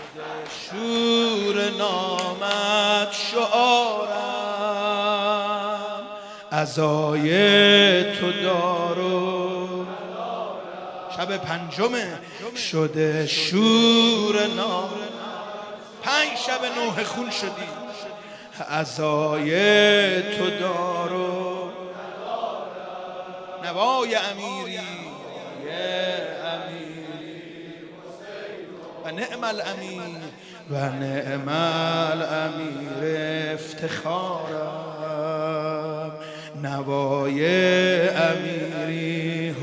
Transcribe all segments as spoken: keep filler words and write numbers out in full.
شور نامت شعارم، عزای تو دارو شب پنجمه شده شور نام. پنج شب نوح خون شدی، عزای تو دارو نوای امیری و نعم الامیر و نعم الامیر افتخارم، نوای امیری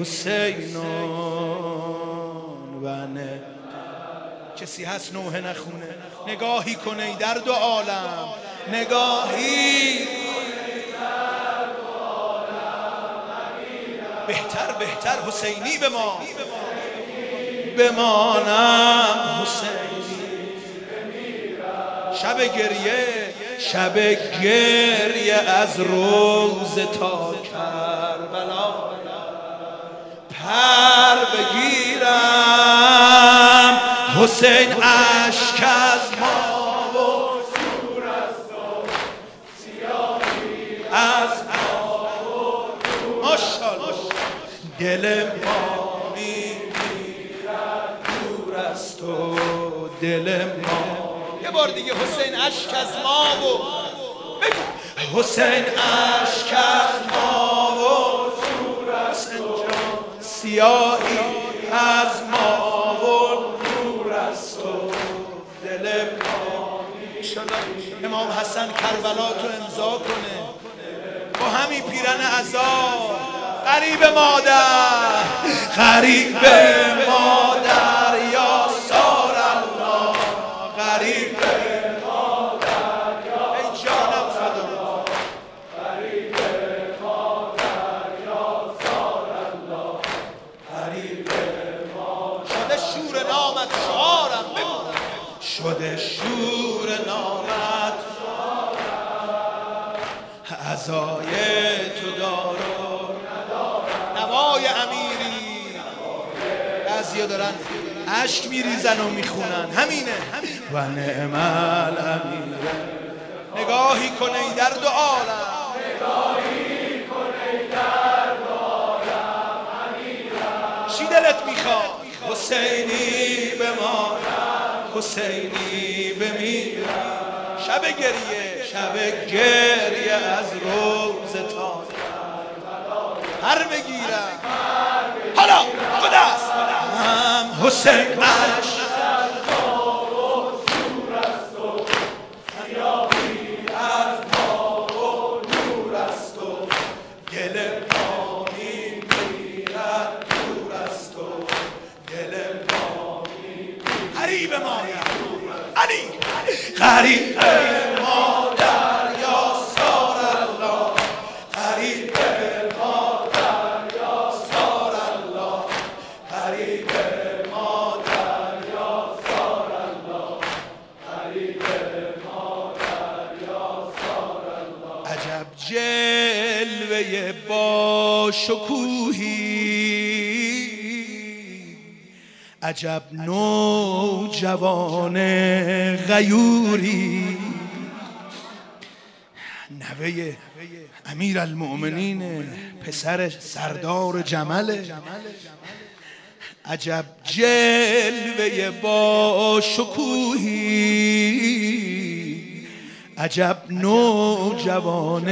حسینون و نعم. کسی هست نوحه نخونه؟ نگاهی کنی در دو عالم، نگاهی بهتر بهتر حسینی به ما بمانم، حسینی شب گریه شب گریه از روز تا کربلا پر بگیرم، حسین اشک از ما و شور است و سیاهی از ما و ماشاءالله دل ما تو دل ما. یه بار دیگه حسین اشک از ما و بگو حسین اشک از ما و حسین جان سیاهی از ما و نور است تو دل ما. امام حسن کربلا تو امضا کنه با همین پیرن عذاب. غریب مادر غریب مادر یا سار الله، غریب مادر ای جانم فدا، غریب مادر یا سار الله، غریب مادر شده شور نامت شعارم. بگو شده شور نامت شعارم، عزای تو دارو نوای امیری. بعضیا دارن عشق میریزن و میخونن، همینه و نعم الامیر. نگاهی کنی در دو عالم، نگاهی کنی در دو عالم امیرم. چی دلت میخواد؟ حسینی بمانم، حسینی بمیرم. شب گریه شب گریه از روز تا هر بگیرم. حالا خود است هم حسین اشک از ما و شور است و سیاهی از ما و نور است و دل ما میمیرد دور است و دل ما میمیرد. غریب ما علی غریب مادر یا سار الله، غریب جلوه با شکوهی، عجب نوجوان غیوری، نوه امیر المؤمنین پسر سردار جمله. عجب جلوه با شکوهی، عجب نوجوان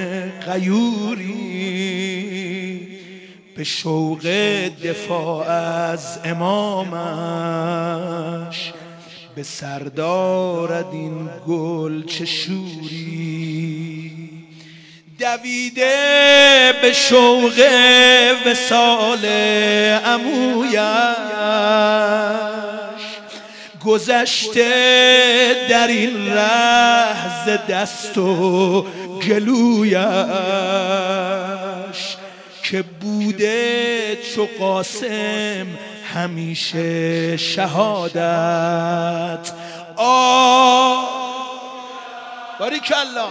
غیوری، به شوق دفاع از امامش به سر دارد این گل چه شوری. دویده به شوق وصال عمویش، گذشته در این ره ز دست و گلویش، که بوده چو قاسم همیشه شهادت. آ باریکالله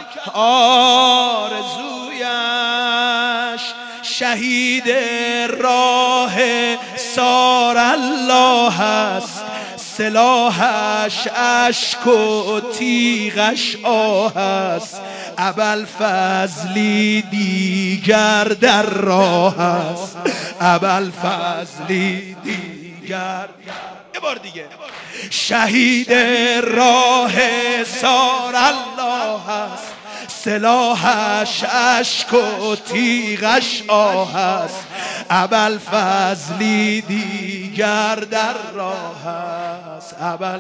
آرزویش شهید راه سار الله است، سلاحش اشک و تیغش آه است، ابوالفضلی دیگر در راه است، ابوالفضلی دیگر. یه بار دیگه. شهید راه سار الله است، سلاحش اشک و تیغش آه است، ابوالفضلی دیگر در راه است. ابوال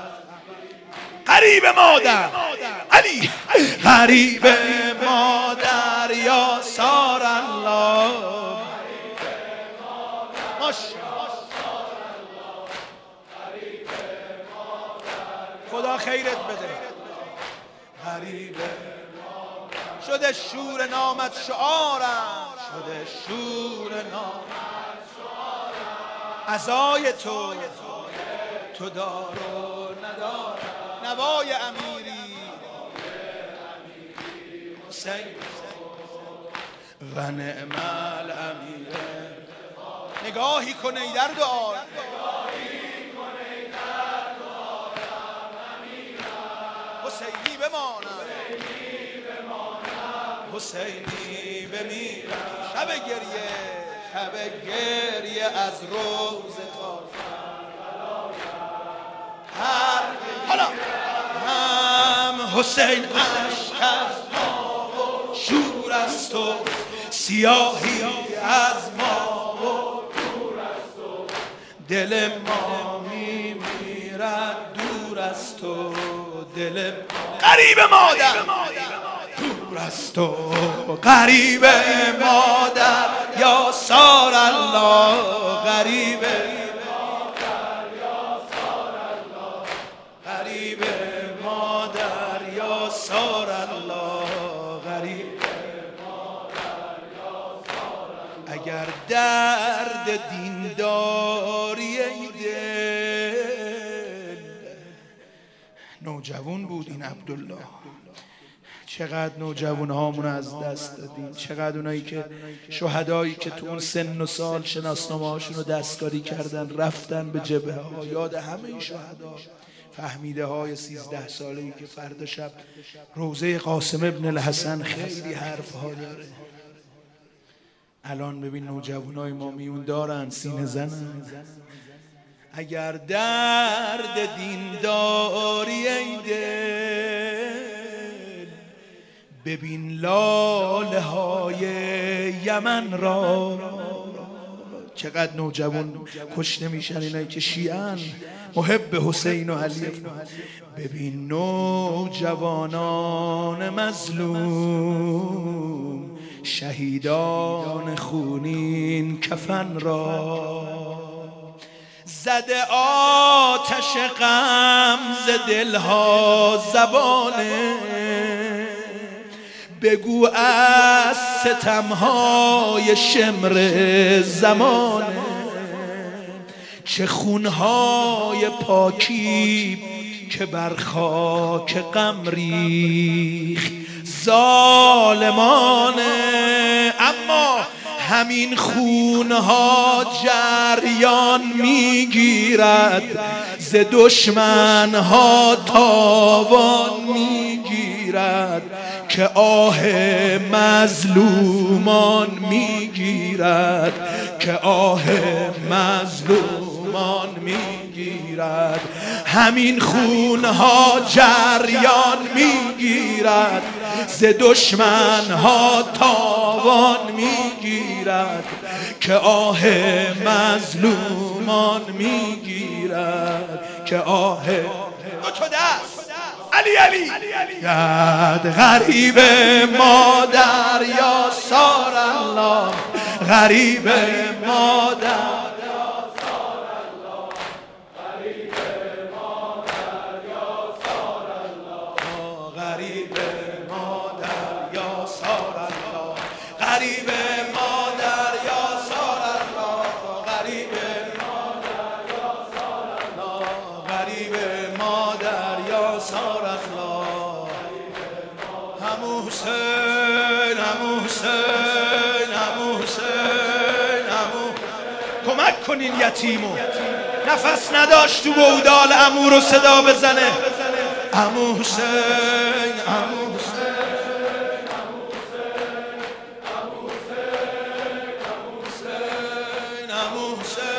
غریب مادر علی، غریب مادر یا سار الله، خدا خیرت بده. غریب شده شور نامت شعارم، شده شور نامت شعارم، عزای تو تو دار و ندار، نوای امیری حسین و نعم الامیر. نگاهی کنی در دعا، حسینی بمانم، حسینی بمیرم. شب گریه، شب گریه از روز تا هر حالا هم حسین عشق از ما و شور است و سیاهی از ما و دور است و دل ما میمیرد دور است و دل غریب مادر دور است و غریب مادر یا سار الله، غریب مادر یا سار الله، غریب مادر یا سار الله، غریب مادر یا سار الله. اگر درد دین داری ای دل، نوجوان بود این عبدالله. چقدر نوجوان هامون از دست دادیم، چقدر اونایی که شهدایی که تو اون سن و سال شناسنامه هاشون رو دستکاری کردن رفتن به جبهه ها. یاد همه این شهدا، فهمیده های سیزده ساله‌ای که فردا شب روزه قاسم ابن الحسن خیلی حرف ها داره. الان ببین نوجوانای ما میون دارن، سینه زنن. اگر درد دین داری ای دل، ببین لاله های یمن را. چقدر نوجوان کشته میشن اینایی که شیعن، محب حسین و علی. ببین نوجوانان مظلوم، شهیدان خونین کفن را. زده آتش غم ز دلها زبانه، بگو از ستمهای شمر زمانه. چه خونهای پاکی که بر خاک غم ریخت ظالمانه، اما همین خونها جریان میگیرد، ز دشمنها تاوان میگیرد، که آه مظلومان میگیرد، که آه مظلومان میگیرد. همین خونها جریان میگیرد، ز دشمنها تاوان میگیرد، که آه مظلومان میگیرد، که آه تو دست علی علی یاد. غریب مادر یا سار الله، غریب مادر یا سار الله، غریب مادر یا سار الله، غریب مادر یا سار الله، غریب مادر یا سار الله، غریب مادر یا سار الله، غریب مادر یا سار الله. همو حسین، همو حسین، همو حسین، همو کمک کنین یتیمو. نفس نداشت تو بودال عمو رو صدا بزنه. عمو حسین، عمو حسین، عمو حسین، عمو حسین.